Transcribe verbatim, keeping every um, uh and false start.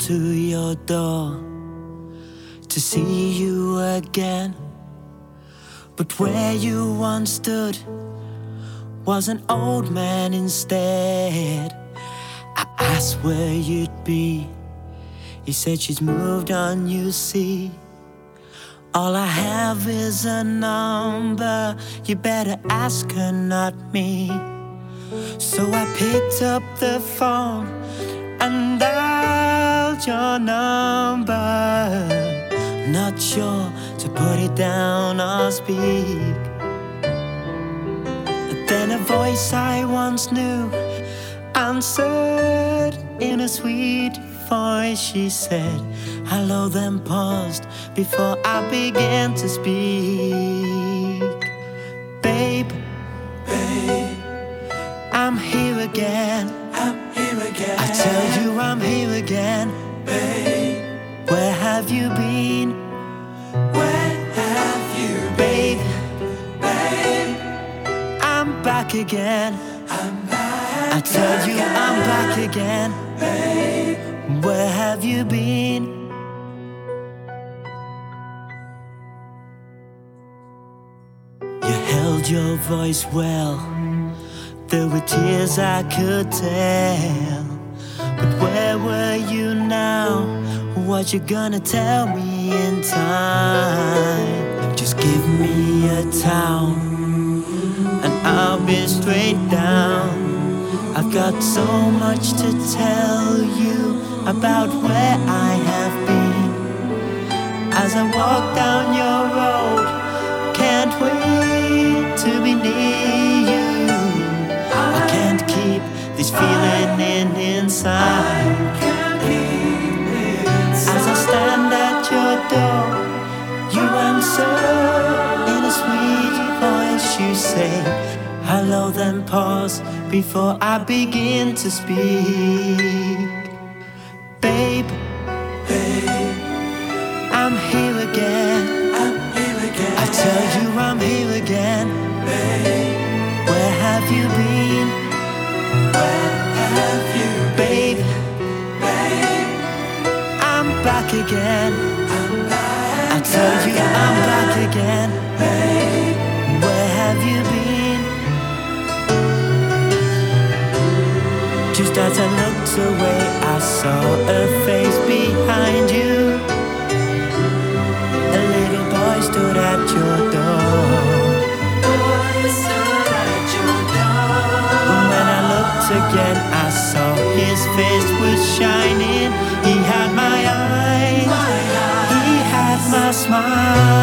to your door to see you again. But where you once stood was an old man instead. I asked where you'd be. He said she's moved on, you see. All I have is a number. You better ask her, not me. So I picked up the phone and dialed your number. Not sure to put it down or speak. Then a voice I once knew answered in a sweet voice. She said hello, then paused before I began to speak. Babe, babe, I'm here again. I'm here again. I tell you I'm here again. Babe, where have you been? Where have you been? Babe, babe, I'm back again. I'm back. I tell you I'm back again. Babe, where have you been? You held your voice well. There were tears I could tell. But where were you now? What you gonna tell me in time? Just give me a town and I'll be straight down. I've got so much to tell you about where I have been. As I walk down your road, can't wait to be near you. I can't keep this feeling in inside. As I stand at your door, you answer in a sweet voice. You say hello, then pause before I begin to speak. Babe, babe, I'm here again. I'm here again. I tell you I'm here again. Babe, where have you been? Where have you been? Babe, babe, I'm back again. I'm back. I tell you I'm back again. Babe, where have you been? Just as I looked away, I saw a face behind you. A little boy stood at your door. Boy stood at your door. When I looked again, I saw his face was shining. He had my eyes, my eyes. He had my smile.